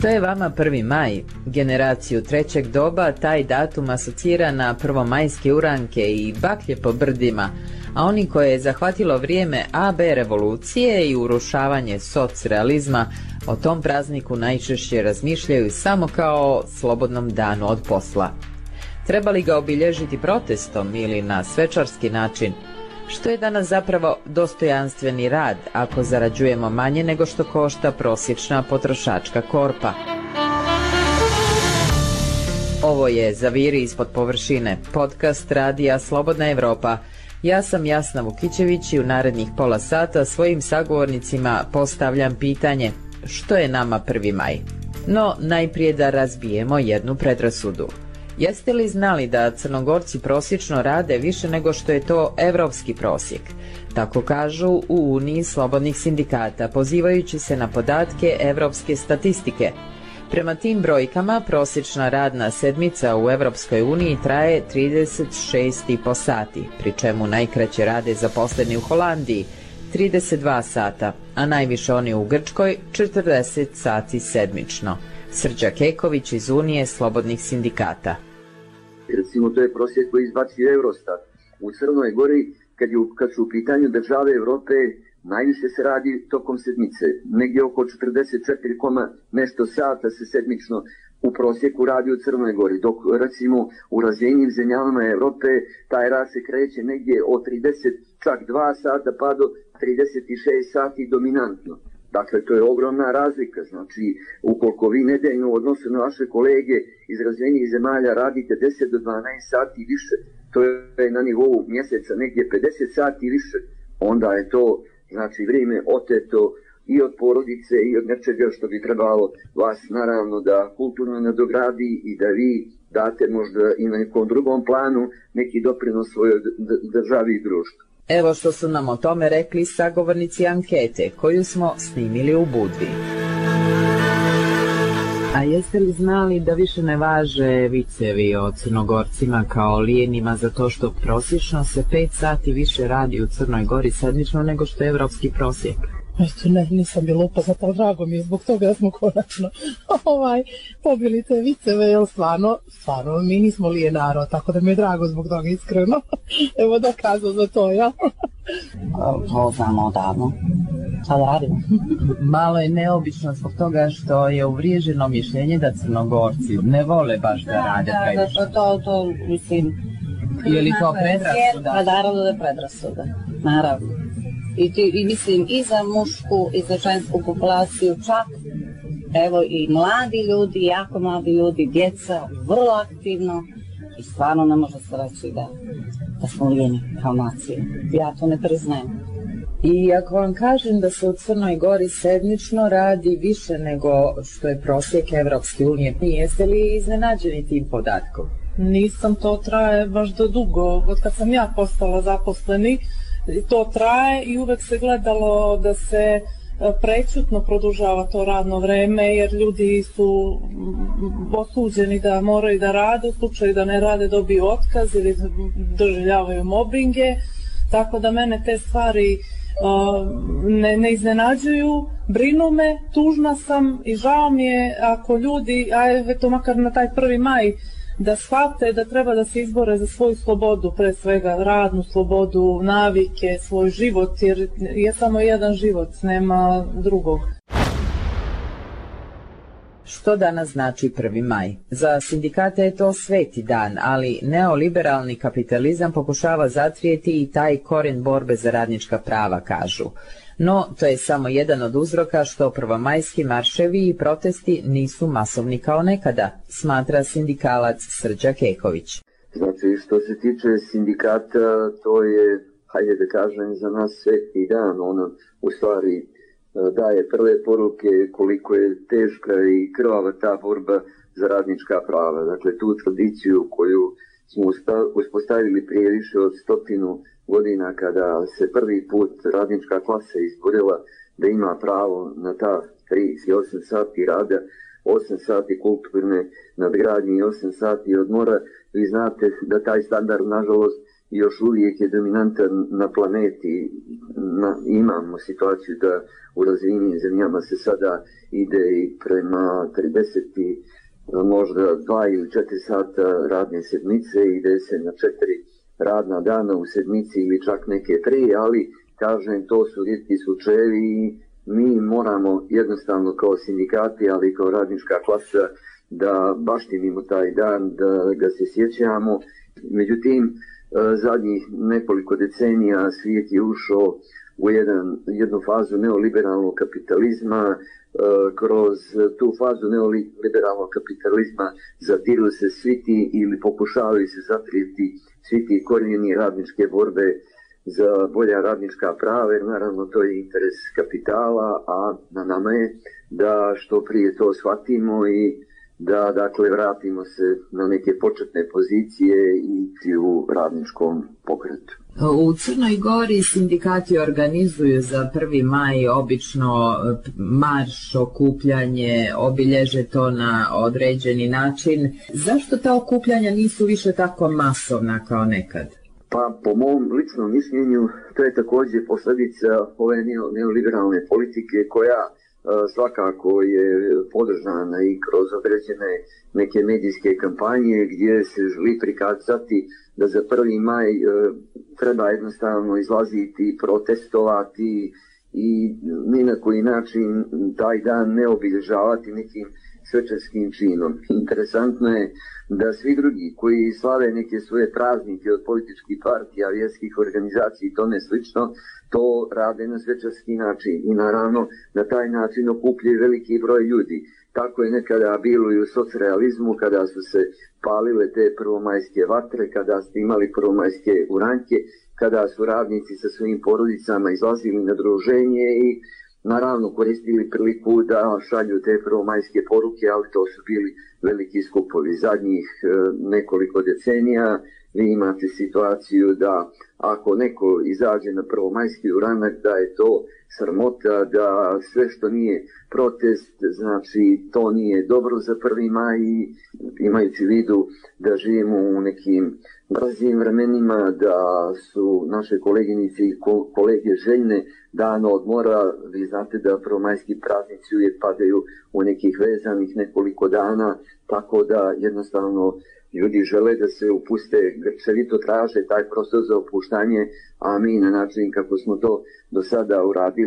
Što je vama 1. maj? Generaciju trećeg doba taj datum asocira na prvomajske uranke i baklje po brdima, a oni koje je zahvatilo vrijeme AB revolucije i urušavanje socrealizma o tom prazniku najčešće razmišljaju samo kao slobodnom danu od posla. Treba li ga obilježiti protestom ili na svečarski način? Što je danas zapravo dostojanstveni rad ako zarađujemo manje nego što košta prosječna potrošačka korpa? Ovo je Zaviri ispod površine, podcast radija Slobodna Evropa. Ja sam Jasna Vukićević i u narednih pola sata svojim sagovornicima postavljam pitanje: što je nama 1. maj? No, najprije da razbijemo jednu predrasudu. Jeste li znali da Crnogorci prosječno rade više nego što je to evropski prosjek? Tako kažu u Uniji slobodnih sindikata, pozivajući se na podatke evropske statistike. Prema tim brojkama, prosječna radna sedmica u Evropskoj uniji traje 36,5 sati, pri čemu najkraće rade zaposleni u Holandiji 32 sata, a najviše oni u Grčkoj 40 sati sedmično. Srđa Keković iz Unije slobodnih sindikata. Recimo, to je prosjek koji izbacio Eurostat. U Crnoj Gori, kad su u pitanju države Evrope, najviše se radi tokom sedmice. Negdje oko 44, nešto sata se sedmično u prosjeku radi u Crnoj Gori, dok recimo u razvijenim zemljama Evrope taj rad se kreće negdje od 32 sata pa do 36 sati dominantno. Dakle, to je ogromna razlika. Znači, ukoliko vi nedeljno u odnosu na vaše kolege iz razvijenih zemalja radite 10 do 12 sati više, to je na nivou mjeseca negdje 50 sati više, onda je to, znači, vrijeme oteto i od porodice i od nečega što bi trebalo vas naravno da kulturno nadogradi i da vi date možda i na nekom drugom planu neki doprinos svojoj državi i društvu. Evo što su nam o tome rekli sagovornici ankete koju smo snimili u Budvi. A jeste li znali da više ne važe vicevi o Crnogorcima kao lijenima za to što prosječno se 5 sati više radi u Crnoj Gori sedmično nego što je evropski prosjek? Eto, ne, nisam bila upoznata, ali drago mi je zbog toga da smo konačno pobili te viceve, jer stvarno mi nismo lije narod, tako da mi je drago zbog toga, iskreno. Evo dokazao za to, ja. To znamo odavno. Sad radimo. Malo je neobično zbog toga što je uvriježeno mišljenje da Crnogorci ne vole baš da rade previše. To mislim... Je li to predrasuda? Pa naravno da je predrasuda, naravno. I mislim i za mušku i za žensku populaciju čak, evo i mladi ljudi, jako mladi ljudi, djeca, vrlo aktivno i stvarno ne može se reći da smo lijeni kao nacije. Ja to ne priznajem. I ako vam kažem da se u Crnoj Gori sedmično radi više nego što je prosjek Evropske unije, jeste li iznenađeni tim podatkom? Nisam, to traje baš do dugo, od kad sam ja postala zaposleni. To traje i uvek se gledalo da se prečutno produžava to radno vreme, jer ljudi su osuđeni da moraju da rade, u slučaju da ne rade dobiju otkaz ili doživljavaju mobinge, tako da mene te stvari ne iznenađuju, brinu me, tužna sam i žao mi je ako ljudi, eto makar na taj 1. maj, da shvate da treba da se izbore za svoju slobodu, pre svega radnu slobodu, navike, svoj život, jer je samo jedan život, nema drugog. Što danas znači 1. maj? Za sindikate je to sveti dan, ali neoliberalni kapitalizam pokušava zatrijeti i taj korijen borbe za radnička prava, kažu. No, to je samo jedan od uzroka što prvomajski marševi i protesti nisu masovni kao nekada, smatra sindikalac Srđa Keković. Znači, što se tiče sindikata, to je, hajde da kažem, za nas sveti dan. Ono, u stvari, daje prve poruke koliko je teška i krvava ta borba za radnička prava. Dakle, tu tradiciju koju smo uspostavili prije više od 100 godina, kada se prvi put radnička klasa izborila da ima pravo na ta 38 sati rada, 8 sati kulturne nadgradnje i 8 sati odmora. Vi znate da taj standard, nažalost, još uvijek je dominantan na planeti. imamo situaciju da u razvijenim zemljama se sada ide i prema 30, možda 2 ili 4 sata radne sedmice, ide se na 4 radna dana u sedmici ili čak neke 3, ali kažem, to su rijetki slučajevi i mi moramo jednostavno kao sindikati, ali i kao radnička klasa da baštinimo taj dan, da ga se sjećamo. Međutim, zadnjih nekoliko decenija svijet je ušao u jednu fazu neoliberalnog kapitalizma. Kroz tu fazu neoliberalnog kapitalizma zatiru se svi ti ili pokušavaju se zatriti svi ti korijeni radničke borbe za bolja radnička prava, jer naravno to je interes kapitala, a na nama je da što prije to shvatimo i da dakle vratimo se na neke početne pozicije i u radničkom pokretu. U Crnoj Gori sindikati organizuju za 1. maj obično marš, okupljanje, obilježe to na određeni način. Zašto ta okupljanja nisu više tako masovna kao nekad? Pa po mom ličnom mišljenju to je također posljedica ove neoliberalne politike koja svakako je podržana i kroz određene neke medijske kampanje gdje se želi prikazati da za 1. maj treba jednostavno izlaziti, protestovati i ni na koji način taj dan ne obilježavati nekim svečarskim činom. Interesantno je da svi drugi koji slave neke svoje praznike od političkih partija, vjerskih organizacija i tome slično, to rade na svečarski način i naravno na taj način okupljaju veliki broj ljudi. Tako je nekada bilo i u socrealizmu kada su se palile te prvomajske vatre, kada ste imali prvomajske uranke, kada su radnici sa svojim porodicama izlazili na druženje i naravno koristili priliku da šalju te prvomajske poruke, ali to su bili veliki skupovi. Zadnjih nekoliko decenija vi imate situaciju da ako neko izađe na prvomajski uranak da je to sramota, da sve što nije protest, znači to nije dobro za 1. maj, imajući u vidu da živimo u nekim brzim vremenima, da su naše koleginice i kolege željne dana odmora. Vi znate da prvomajski praznici uvijek padaju u nekih vezanih nekoliko dana, tako da jednostavno ljudi žele da se upuste, grčevito traže taj prostor za opuštanje, a mi na način kako smo to do sada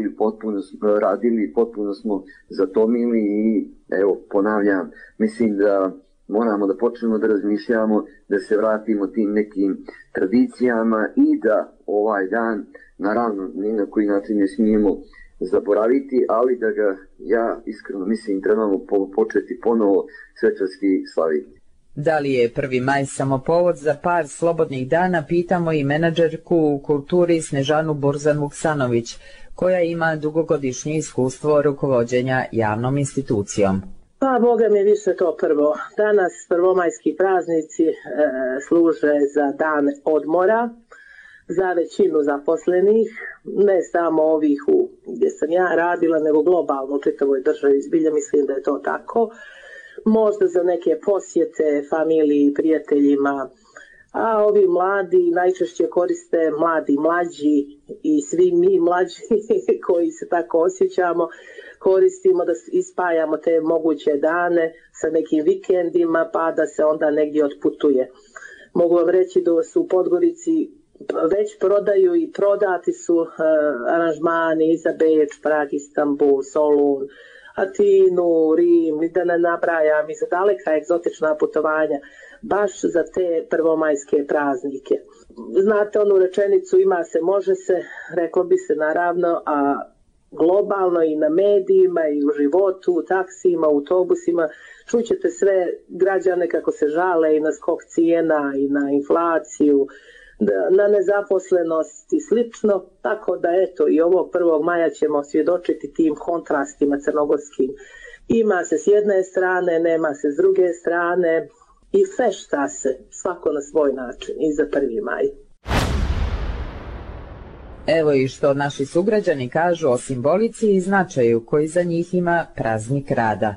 radili, potpuno smo zatomili i evo, ponavljam, mislim da moramo da počnemo da razmišljamo, da se vratimo tim nekim tradicijama i da ovaj dan, naravno, ni na koji način ne smijemo zaboraviti, ali da ga, ja iskreno mislim, trebamo početi ponovo svečarski slaviti. Da li je 1. maj samo povod za par slobodnih dana, pitamo i menadžerku u kulturi Snežanu Burzan-Vuksanović, koja ima dugogodišnje iskustvo rukovođenja javnom institucijom. Pa, Boga mi više to prvo. Danas prvomajski praznici služe za dan odmora, za većinu zaposlenih, ne samo ovih gdje sam ja radila, nego globalno u čitavoj državi. Zbilja mislim da je to tako. Možda za neke posjete familiji, prijateljima, a ovi mladi najčešće koriste, mladi, mlađi i svi mi mlađi koji se tako osjećamo, koristimo da ispajamo te moguće dane sa nekim vikendima pa da se onda negdje otputuje. Mogu vam reći da su u Podgorici već prodaju i prodati su aranžmani i za Beč, Prag, Istanbul, Solun, Atinu, Rim, i da ne nabrajam, i za daleka egzotična putovanja, baš za te prvomajske praznike. Znate onu rečenicu ima se, može se, reklo bi se naravno, a globalno i na medijima i u životu, u taksijima, u autobusima, čućete sve građane kako se žale i na skok cijena i na inflaciju, na nezaposlenost i slično, tako da eto i ovog 1. maja ćemo svjedočiti tim kontrastima crnogorskim. Ima se s jedne strane, nema se s druge strane i fešta se svako na svoj način i za 1. maj. Evo i što naši sugrađani kažu o simbolici i značaju koji za njih ima praznik rada.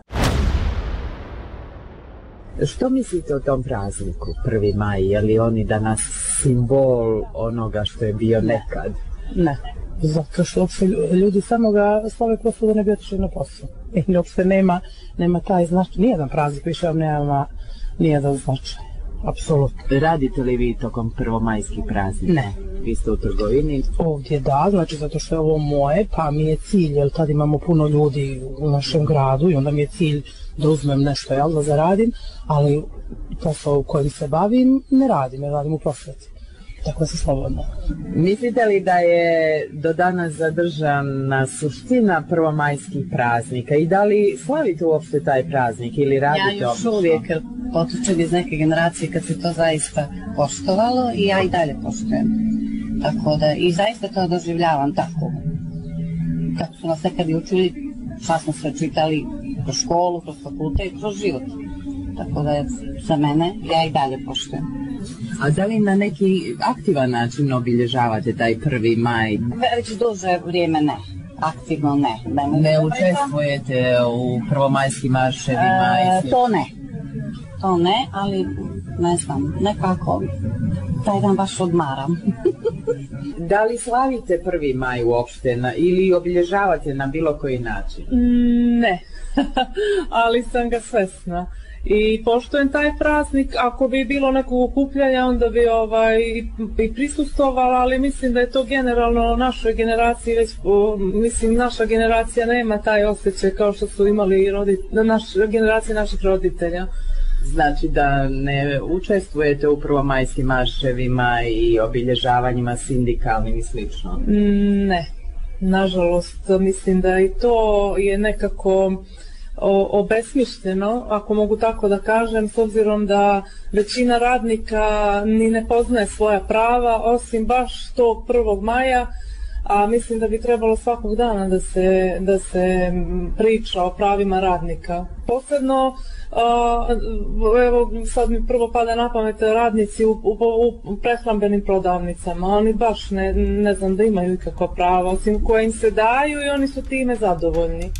Što mislite o tom prazniku, 1. maj? Je li on i danas simbol onoga što je bio nekad? Ne. Zato što uopšte ljudi samo ga slave prosto da ne bi otišli na posao. I uopšte nema taj značaj, nijedan praznik više vam nema nijedan značaj. Apsolutno. Radite li vi tokom prvomajskih praznika? Ne. Vi ste u trgovini? Ovdje da, znači zato što je ovo moje, pa mi je cilj, jer tad imamo puno ljudi u našem gradu i onda mi je cilj da uzmem nešto, jel, da zaradim, ali posao u kojem se bavim ne radim, jer radim u prosvjeti. Tako da se slobodno. Mislite li da je do danas zadržana suština prvomajskih praznika i da li slavite uopšte taj praznik ili radite Ja još uvijek potičem iz neke generacije kad se to zaista poštovalo i ja i dalje poštujem. Tako da, i zaista to doživljavam tako. Kako su nas nekad i učili, šta smo sve čitali kroz školu, kroz fakulte i kroz život. Tako da je za mene, ja i dalje poštujem. A da li na neki aktivan način obilježavate taj 1. maj? Već duže vrijeme ne. Aktivno ne. Ne učestvujete u prvomajskim marševima? To ne, ali ne znam, nekako taj dan baš odmaram. Da li slavite 1. maj uopšte ili obilježavate na bilo koji način? Ne, ali sam ga svesna. I poštujem taj praznik, ako bi bilo nekog okupljanja onda bi i prisustvovala, ali mislim da je to generalno našoj generaciji već, mislim naša generacija nema taj osjećaj kao što su imali generacije naših roditelja. Znači da ne učestvujete u prvomajskim marševima i obilježavanjima sindikalnim i slično? Ne, nažalost mislim da i to je nekako obesmišljeno, ako mogu tako da kažem, s obzirom da većina radnika ni ne poznaje svoja prava, osim baš tog 1. maja, a mislim da bi trebalo svakog dana da se priča o pravima radnika. Posebno, evo sad mi prvo pada na pamet radnici u prehrambenim prodavnicama, oni baš ne znam da imaju ikakva prava, osim koje im se daju i oni su time zadovoljni.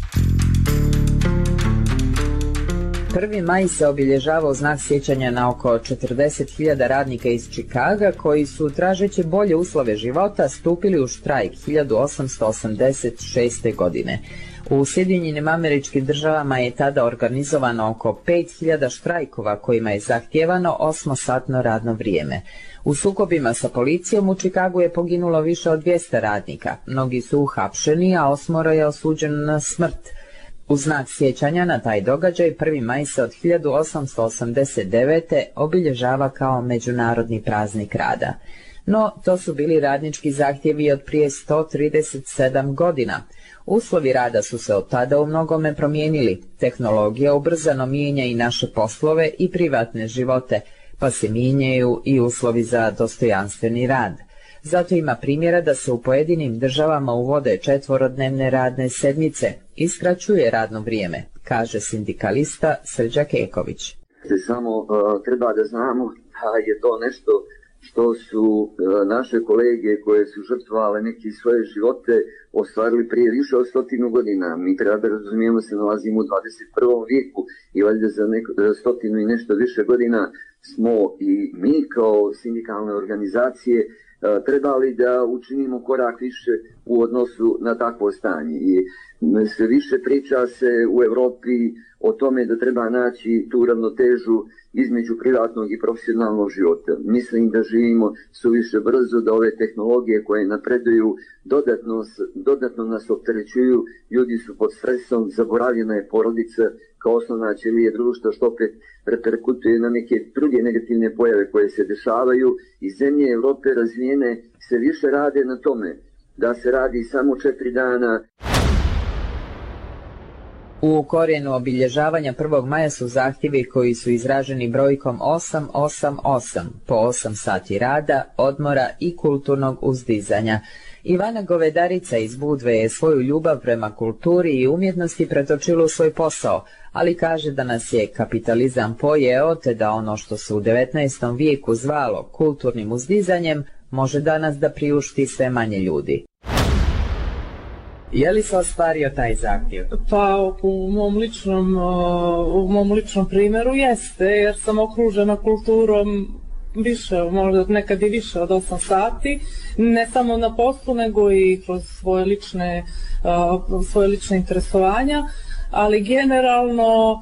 1. maj se obilježava u znak sjećanja na oko 40.000 radnika iz Čikaga koji su, tražeći bolje uslove života, stupili u štrajk 1886. godine. U Sjedinjenim Američkim Državama je tada organizovano oko 5.000 štrajkova kojima je zahtijevano 8-satno radno vrijeme. U sukobima sa policijom u Čikagu je poginulo više od 200 radnika. Mnogi su uhapšeni, a 8 je osuđeno na smrt. U znak sjećanja na taj događaj 1. maj se od 1889. obilježava kao međunarodni praznik rada. No, to su bili radnički zahtjevi od prije 137 godina. Uslovi rada su se od tada u mnogome promijenili. Tehnologija ubrzano mijenja i naše poslove i privatne živote, pa se mijenjaju i uslovi za dostojanstveni rad. Zato ima primjera da se u pojedinim državama uvode 4-dnevne radne sedmice i skraćuje radno vrijeme, kaže sindikalista Srđa Keković. Samo treba da znamo da je to nešto što su naše kolege koje su žrtvovale neki svoje živote ostvarili prije više od 100 godina. Mi treba da razumijemo se nalazimo u 21. vijeku i valjda za 100 i nešto više godina smo i mi kao sindikalne organizacije trebali da učinimo korak više u odnosu na takvo stanje. I sve više priča se u Europi o tome da treba naći tu ravnotežu između privatnog i profesionalnog života. Mislim da živimo suviše brzo, da ove tehnologije koje napreduju dodatno nas opterećuju, ljudi su pod stresom, zaboravljena je porodica kao osnovna ćelija društva, što opet reperkutuje na neke druge negativne pojave koje se dešavaju i zemlje Europe razvijene se više rade na tome da se radi samo 4 dana. U korijenu obilježavanja 1. maja su zahtjevi koji su izraženi brojkom 888, po 8 sati rada, odmora i kulturnog uzdizanja. Ivana Govedarica iz Budve je svoju ljubav prema kulturi i umjetnosti pretočila u svoj posao, ali kaže da nas je kapitalizam pojeo, te da ono što se u 19. vijeku zvalo kulturnim uzdizanjem može danas da priušti sve manje ljudi. Je li se ostvario taj zahtjev? Pa u mom ličnom primjeru jeste, jer sam okružena kulturom više, možda nekad i više od 8 sati, ne samo na poslu nego i kroz svoje lične interesovanja, ali generalno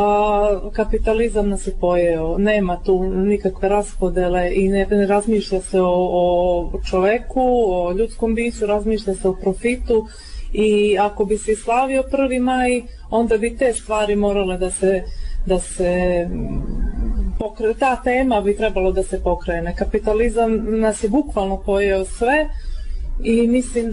kapitalizam nas je pojeo, nema tu nikakve raspodele i ne razmišlja se o čoveku, o ljudskom biću, razmišlja se o profitu i ako bi se slavio 1. maj, onda bi te stvari morale da se pokrene, ta tema bi trebalo da se pokrene. Kapitalizam nas je bukvalno pojeo sve i mislim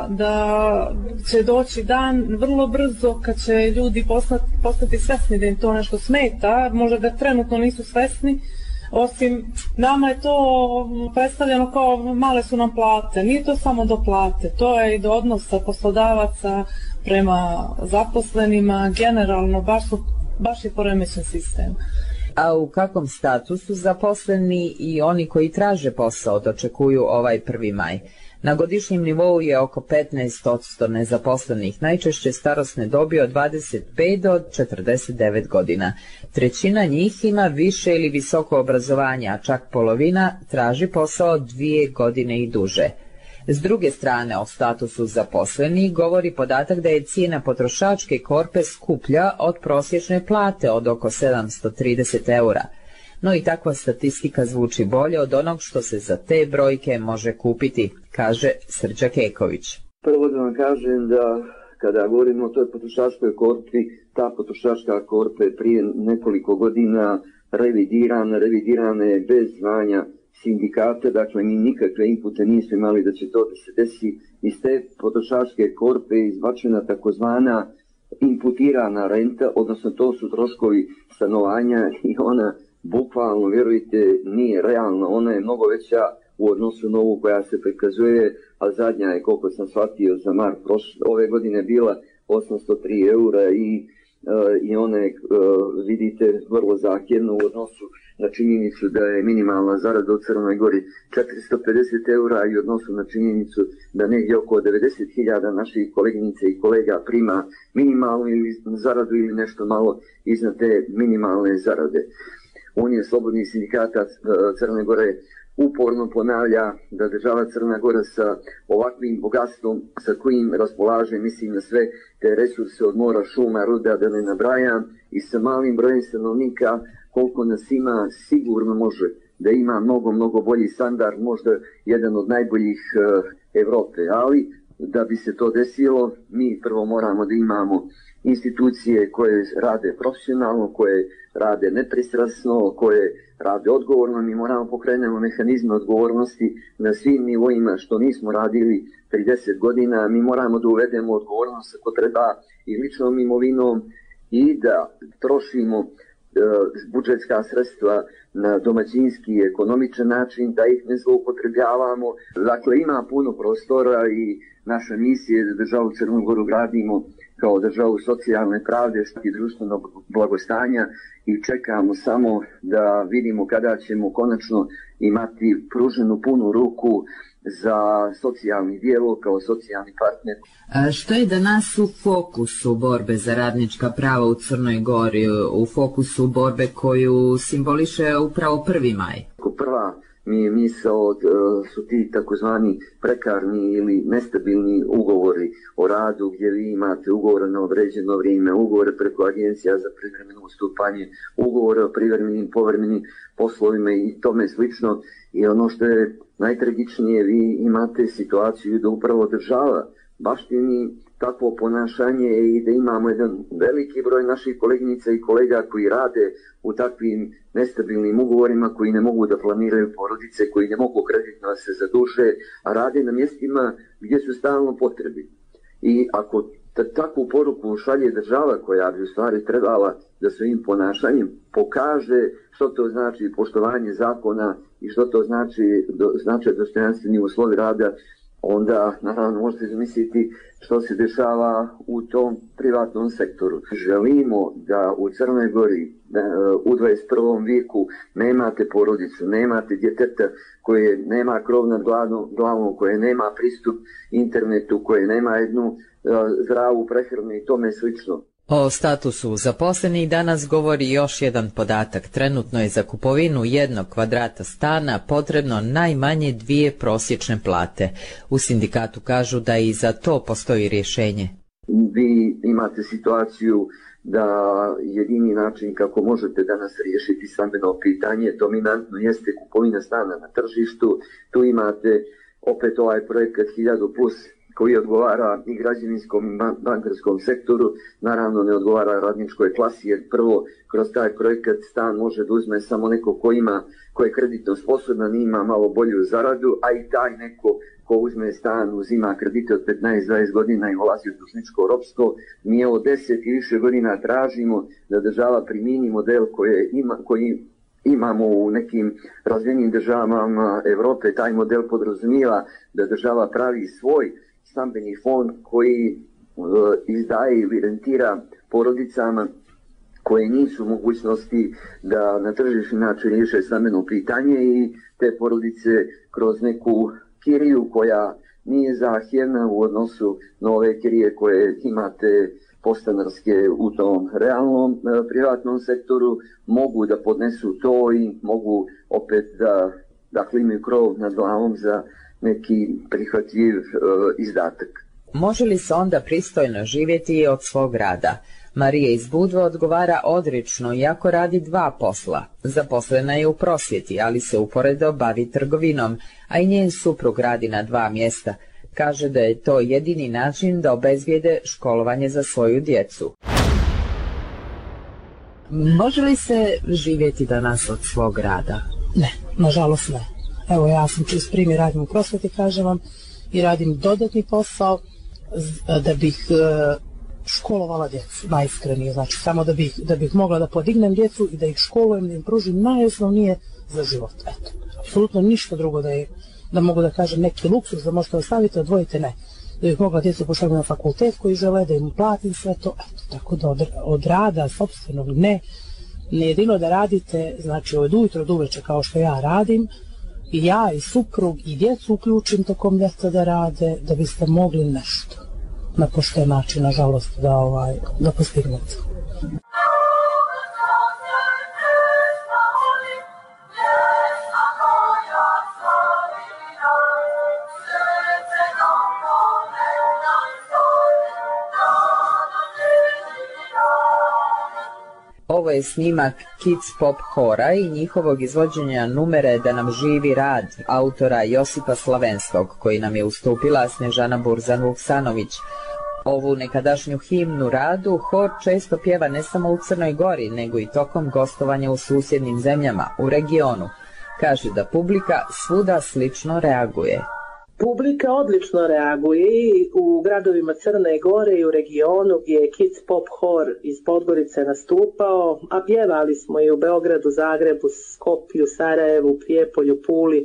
da će doći dan vrlo brzo kad će ljudi postati svesni da im to nešto smeta, možda da trenutno nisu svesni, osim nama je to predstavljeno kao male su nam plate, nije to samo do plate, to je i do odnosa poslodavaca prema zaposlenima, generalno baš je poremećen sistem. A u kakvom statusu zaposleni i oni koji traže posao dočekuju ovaj 1. maj? Na godišnjem nivou je oko 15% nezaposlenih, najčešće starosne dobi od 25 do 49 godina. Trećina njih ima više ili visoko obrazovanje, a čak polovina traži posao 2 godine i duže. S druge strane, o statusu zaposlenih govori podatak da je cijena potrošačke korpe skuplja od prosječne plate od oko 730 eura. No i takva statistika zvuči bolje od onog što se za te brojke može kupiti, kaže Srđa Keković. Prvo da vam kažem da kada govorimo o toj potrošačkoj korpi, ta potrošačka korpa je prije nekoliko godina revidirana je bez znanja sindikata, dakle mi nikakve inpute nismo imali da će to da se desi. Iz te potrošačke korpe je izbačena takozvana imputirana renta, odnosno to su troškovi stanovanja i ona bukvalno, vjerujte, nije realna, ona je mnogo veća u odnosu na ovu koja se prikazuje, a zadnja je, koliko sam shvatio, za mart ove godine bila 803 eura i ona je, vidite, vrlo zahtjevna u odnosu na činjenicu da je minimalna zarada u Crnoj Gori 450 eura i u odnosu na činjenicu da negdje oko 90.000 naših koleginica i kolega prima minimalnu ili zaradu ili nešto malo iznad te minimalne zarade. Unija slobodnih sindikata Crne Gore uporno ponavlja da država Crna Gora sa ovakvim bogatstvom sa kojim raspolaže, mislim na sve te resurse od mora, šuma, ruda, da ne nabrajam, i sa malim brojem stanovnika koliko nas ima, sigurno može da ima mnogo bolji standard, možda jedan od najboljih Evrope, ali da bi se to desilo, mi prvo moramo da imamo institucije koje rade profesionalno, koje rade nepristrasno, koje rade odgovorno. Mi moramo pokrenemo mehanizme odgovornosti na svim nivoima, što nismo radili 30 godina. Mi moramo da uvedemo odgovornost ako treba i ličnom imovinom i da trošimo budžetska sredstva na domaćinski i ekonomičan način, da ih ne zloupotrebljavamo. Dakle, ima puno prostora i naša misija je da državu Crnu Goru gradimo kao državu socijalne pravde i društvenog blagostanja i čekamo samo da vidimo kada ćemo konačno imati pruženu punu ruku za socijalni dijalog kao socijalni partner. Što je danas u fokusu borbe za radnička prava u Crnoj Gori, u fokusu borbe koju simboliše upravo 1. maj? Prva mi je misao su ti takozvani prekarni ili nestabilni ugovori o radu, gdje vi imate ugovore na određeno vrijeme, ugovore preko agencija za privremeno ustupanje, ugovore o privremenim, povremenim poslovima i tome slično. I ono što je najtragičnije, vi imate situaciju da upravo država baštini takvo ponašanje i da imamo jedan veliki broj naših koleginica i kolega koji rade u takvim nestabilnim ugovorima, koji ne mogu da planiraju porodice, koji ne mogu kreditno se zaduže, a rade na mjestima gdje su stalno potrebi. I ako takvu poruku šalje država koja bi u stvari trebala da svojim ponašanjem pokaže što to znači poštovanje zakona i što to znači dostojanstveni uslovi rada, onda naravno možete zamisliti što se dešava u tom privatnom sektoru. Želimo da u Crnoj Gori u 21. vijeku nemate porodicu, nemate djeteta koje nema krov nad glavom, koje nema pristup internetu, koje nema jednu zdravu prehranu i tome slično. O statusu zaposlenih danas govori još jedan podatak. Trenutno je za kupovinu 1 kvadrata stana potrebno najmanje 2 prosječne plate. U sindikatu kažu da i za to postoji rješenje. Vi imate situaciju da jedini način kako možete danas riješiti stambeno pitanje dominantno jeste kupovina stana na tržištu. Tu imate opet ovaj projekat 1000 plus koji odgovara i građevinskom i bankarskom sektoru, naravno ne odgovara radničkoj klasi, jer prvo kroz taj projekat stan može da uzme samo neko ko je kreditno sposoban i ima malo bolju zaradu, a i taj neko ko uzme stan uzima kredite od 15-20 godina i ulazi u dužničko ropstvo. Mi evo 10 i više godina tražimo da država primijeni model koji imamo u nekim razvijenim državama Europe. Taj model podrazumijeva da država pravi svoj stambeni fond koji izdaje ili rentira porodicama koje nisu u mogućnosti da na tržišni način riješe stambeno pitanje i te porodice kroz neku kiriju koja nije zahtjevna u odnosu na ove kirije koje imate podstanarske u tom realnom privatnom sektoru, mogu da podnesu to i mogu opet da klimaju krov nad glavom za neki prihvatljiv izdatak. Može li se onda pristojno živjeti od svog rada? Marija iz Budve odgovara odrično, iako radi 2 posla. Zaposlena je u prosvjeti, ali se uporedo bavi trgovinom, a i njen suprug radi na 2 mjesta. Kaže da je to jedini način da obezbijede školovanje za svoju djecu. Može li se živjeti danas od svog rada? Ne, nažalost ne. Evo, ja sam čist primjer, radim u prosvjeti, kažem vam, i radim dodatni posao da bih školovala djecu, najiskrenije, znači samo da bih mogla da podignem djecu i da ih školujem, da im pružim najosnovnije za život. Eto, apsolutno ništa drugo da mogu da kažem neki luksuz da možete ostaviti, odvojite ne. Da bih mogla djecu pošaljem na fakultet koji žele, da im platim sve to, eto, tako da od rada sopstvenog ne jedino da radite, znači od ujutro do uveče kao što ja radim, i ja i suprug i djecu uključim tokom ljeta da rade, da biste mogli nešto na pošten način, nažalost, da postignete. Ovo je snimak Kids Pop Hora i njihovog izvođenja numere Da nam živi rad, autora Josipa Slavenskog, koji nam je ustupila Snežana Burzan-Vuksanović. Ovu nekadašnju himnu radu hor često pjeva ne samo u Crnoj Gori, nego i tokom gostovanja u susjednim zemljama, u regionu. Kaže da publika svuda slično reaguje. Publika odlično reaguje i u gradovima Crne Gore i u regionu gdje je Kids Pop Hor iz Podgorice nastupao, a pjevali smo i u Beogradu, Zagrebu, Skopju, Sarajevu, Prijepolju, Puli.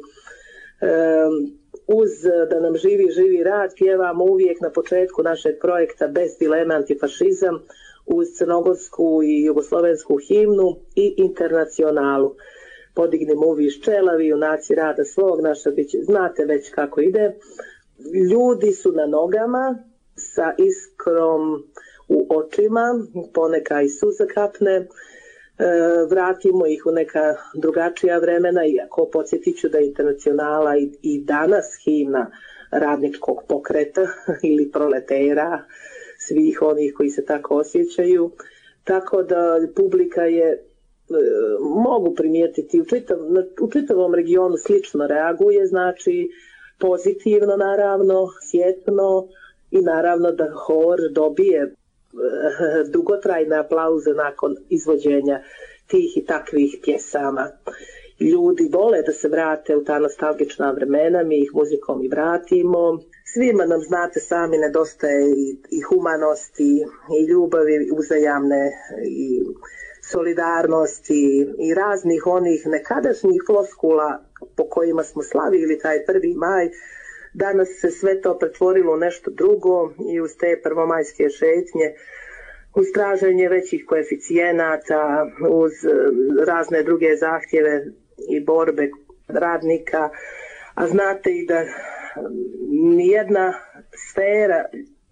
Uz Da nam živi rad pjevamo uvijek na početku našeg projekta Bez dileme antifašizam, uz crnogorsku i jugoslovensku himnu i internacionalu. Podignemo uviš čelavi, junaci rada svog, naša biće, znate već kako ide. Ljudi su na nogama, sa iskrom u očima, poneka i suza kapne, vratimo ih u neka drugačija vremena, iako podsjetit ću da je internacionala i danas himna radničkog pokreta ili proletera, svih onih koji se tako osjećaju, tako da publika je, mogu primijetiti, u čitavom regionu slično reaguje, znači pozitivno naravno, sjetno i naravno da hor dobije dugotrajne aplauze nakon izvođenja tih i takvih pjesama. Ljudi vole da se vrate u ta nostalgična vremena, mi ih muzikom i vratimo. Svima nam, znate sami, nedostaje i humanosti i ljubavi uzajamne i solidarnosti i raznih onih nekadašnjih floskula po kojima smo slavili taj 1. maj. Danas se sve to pretvorilo u nešto drugo i uz te prvomajske šetnje, uz traženje većih koeficijenata, uz razne druge zahtjeve i borbe radnika, a znate i da nijedna sfera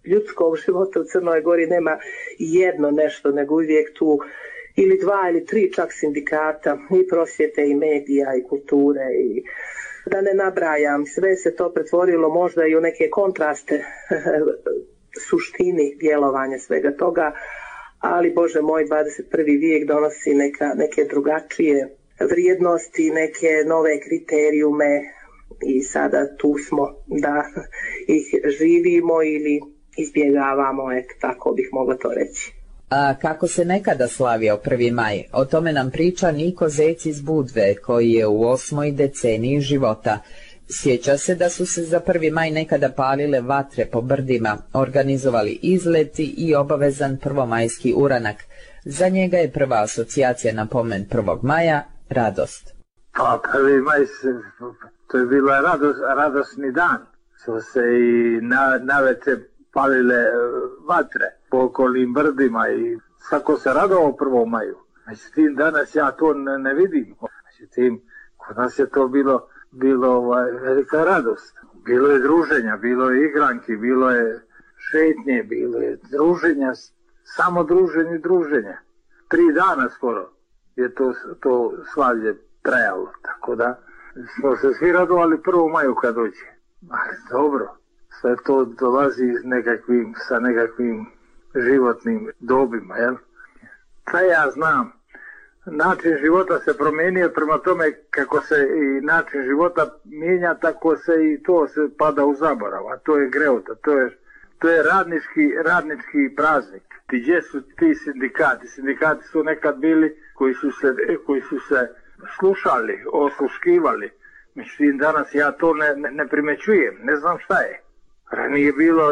ljudskog života u Crnoj Gori nema jedno nešto, nego uvijek tu ili 2 ili 3 čak sindikata i prosvjete i medija i kulture i da ne nabrajam, sve se to pretvorilo možda i u neke kontraste suštini djelovanja svega toga, ali Bože moj, 21. vijek donosi neke drugačije vrijednosti, neke nove kriterijume i sada tu smo da ih živimo ili izbjegavamo, tako bih mogla to reći. A kako se nekada slavio 1. maj, o tome nam priča Niko Zec iz Budve, koji je u 8. deceniji života. Sjeća se da su se za 1. maj nekada palile vatre po brdima, organizovali izleti i obavezan prvomajski uranak. Za njega je prva asocijacija na pomen 1. maja radost. Pa 1. maj to je bila radosni dan, su se i navečer palile vatre po okolnim brdima i svako se radovao 1. maju. Međutim, danas ja to ne vidim. Međutim, kod nas je to bilo velika radost. Bilo je druženja, bilo je igranki, bilo je šetnje, bilo je druženja, samo druženje. 3 dana skoro je to slavlje trajalo, tako da smo se svi radovali 1. maju kad dođe. Ali dobro, sve to dolazi sa nekakvim životnim dobima, jel? Kaj ja znam, način života se promijenio, prema tome kako se i način života mijenja, tako se i to se pada u zaborav, a to je greota, to je radnički praznik. Gdje su ti sindikati? Sindikati su nekad bili koji su se slušali, osluškivali. Međutim, danas ja to ne primećujem, ne znam šta je. Ranije bilo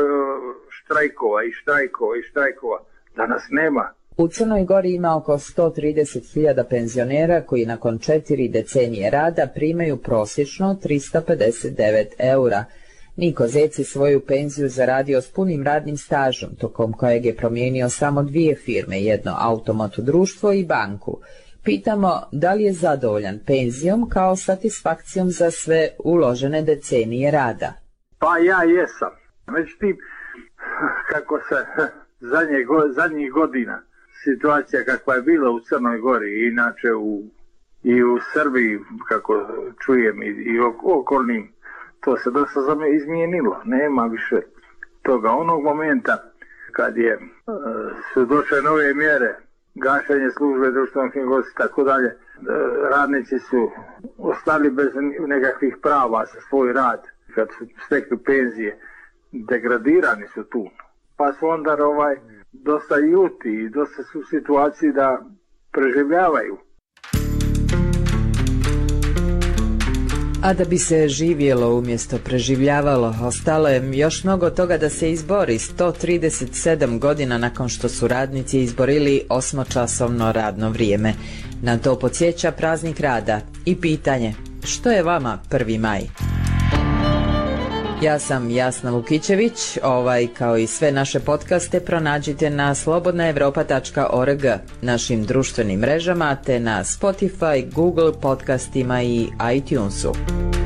štrajkova, danas nema. U Crnoj Gori ima oko 130.000 penzionera koji nakon 4 decenije rada primaju prosječno 359 eura. Niko Zec je svoju penziju zaradio s punim radnim stažom, tokom kojeg je promijenio samo 2 firme, jedno automoto društvo i banku. Pitamo da li je zadovoljan penzijom kao satisfakcijom za sve uložene decenije rada. Pa ja jesam. Međutim, kako se zadnjih godina situacija kakva je bila u Crnoj Gori, inače i u Srbiji, kako čujem, i okolnim, to se dosta izmijenilo. Nema više toga. Onog momenta kad su došle nove mjere, gašenje službe društvenog knjigovodstva i tako dalje, radnici su ostali bez nekakvih prava za svoj rad. Kad su stekli penzije, degradirani su tu. Pa su onda dosta ljuti i dosta su u situaciji da preživljavaju. A da bi se živjelo umjesto preživljavalo, ostalo je još mnogo toga da se izbori 137 godina nakon što su radnici izborili 8-časovno radno vrijeme. Na to podsjeća praznik rada i pitanje, što je vama 1. maj? Ja sam Jasna Vukićević, kao i sve naše podcaste pronađite na slobodnaevropa.org, našim društvenim mrežama te na Spotify, Google podcastima i iTunesu.